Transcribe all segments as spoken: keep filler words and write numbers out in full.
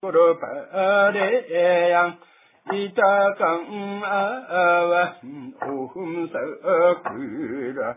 프로바레양 이따강 아와 오흠사그라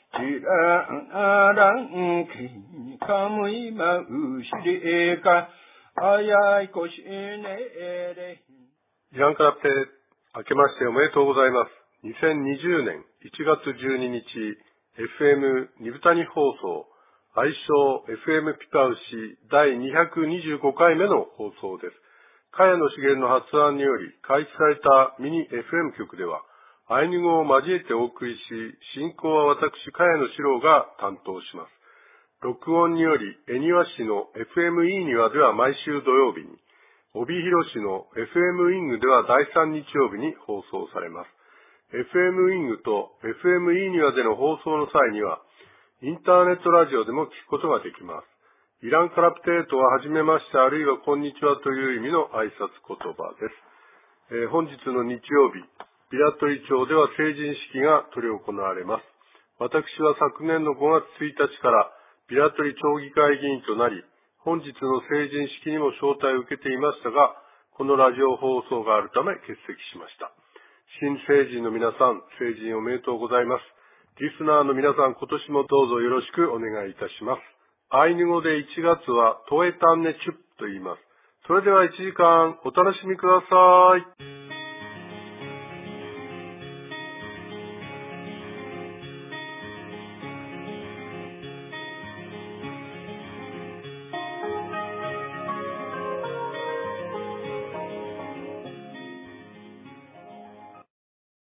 지랑아랑 기카무이 마우시리가 아야이 고시네레 イランカラプテ、明けましておめでとうございます。にせんにじゅうねんいちがつじゅうににち、エフエム ニブタニ放送、愛称 エフエム ピパウシだいにひゃくにじゅうごかいめの放送です。茅野茂の発案により開始されたミニ エフエム 局では、アイヌ語を交えてお送りし、進行は私、茅野史郎が担当します。録音により、恵庭市の エフエム イーニワでは毎週土曜日に、帯広市の エフエム ウィングではだいさん日曜日に放送されます。エフエム ウィングと エフエム イーニワでの放送の際には、インターネットラジオでも聞くことができます。イランカラプテートははじめましてあるいはこんにちはという意味の挨拶言葉です。えー、本日の日曜日、ビラトリ町では成人式が執り行われます。私は昨年のごがつついたちからビラトリ町議会議員となり、本日の成人式にも招待を受けていましたが、このラジオ放送があるため欠席しました。新成人の皆さん、成人おめでとうございます。リスナーの皆さん、今年もどうぞよろしくお願いいたします。アイヌ語でいちがつはトエタンネチュップと言います。それではいちじかんお楽しみください。